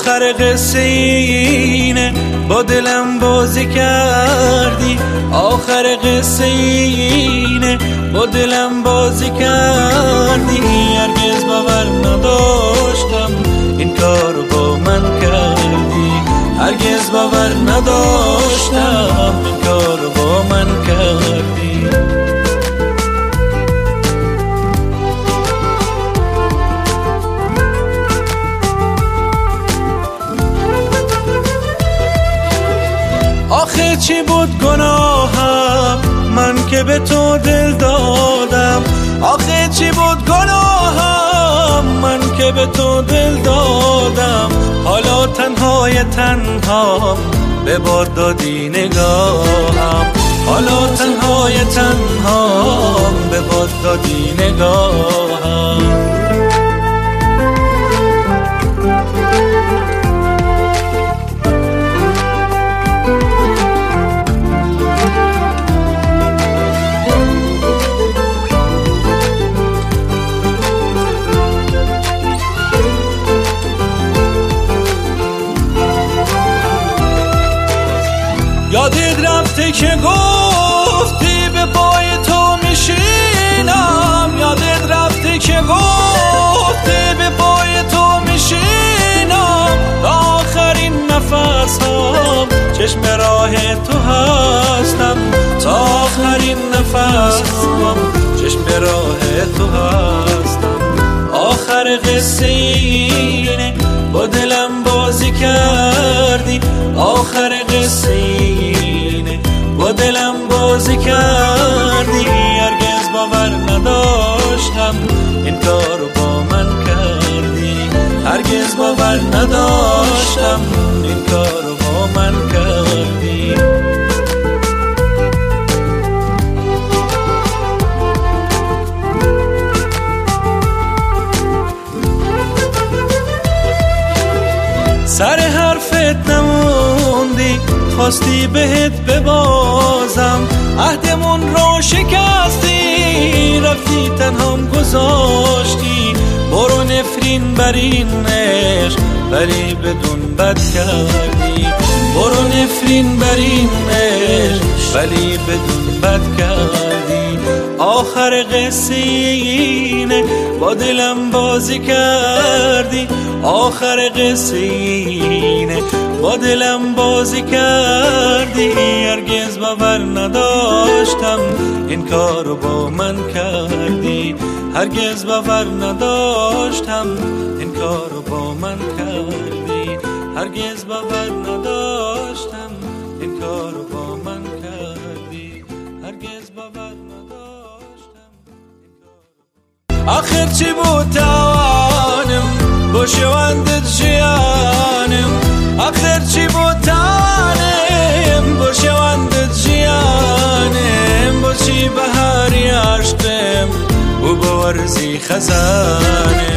آخر قصه اینه با دلم بازی کردی، آخر قصه اینه با دلم بازی کردی. هرگز باور نداشتم این کار با من کردی، هرگز باور نداشتم این کار با من کردی. آخه چی بود گناهم من که به تو دل دادم، آخه چی بود گناهم من که به تو دل دادم. حالا تنهای تنهام به باد دادی نگاهم، حالا تنهای تنهام به باد دادی نگاهم. یادت رفته که گفتی به پای تو میشینم، یادت رفته که گفتی به پای تو میشینم. تا آخرین نفس هم چشم راه تو هستم، تا آخرین نفس هم چشم راه تو هستم. آخر قصه اینه با دلم بازی کردی، آخر قصه اینه با دلم بازی کردی. هرگز باور نداشتم این کار با من کردی، هرگز باور نداشتم این کار با من کردی. سر حرفت نموندی، خواستی بهت ببازم، عهدمون رو شکستی، رفتی تنهام گذاشتی. برو نفرین بر این عشق ولی بدون بد کردی، برو نفرین بر این عشق ولی بدون بد کردی. آخر قصه اینه با دلم بازی کردی، آخر قصه اینه با دلم بازی کردی. هرگز باور نداشتم این کارو با من کردی، هرگز باور نداشتم این کارو با من کردی، هرگز باور نداشتم این کارو با من کردی، هرگز باور نداشتم این کارو. آخر چی بود توانم بشوندت جیانم، آخر چی بود توانم بشوندت جیانم. با چی بهاری عشقم و بورزی خزانم،